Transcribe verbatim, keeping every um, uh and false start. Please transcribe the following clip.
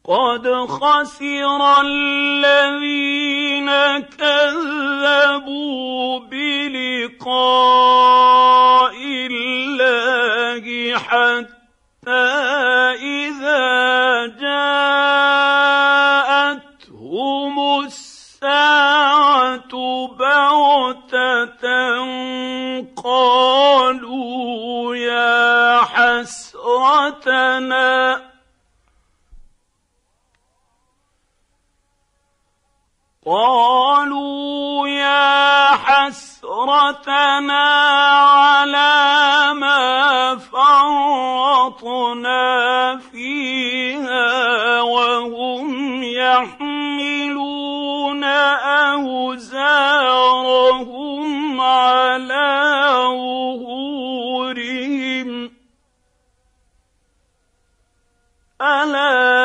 قد خسر الذين كذبوا بلقاء الله حتى إذا جاءتهم الساعة بغتة قالوا يا حسرتنا قالوا يا حسرتنا على ما فرطنا فيها وهم يحملون أوزارهم على ظهورهم ألا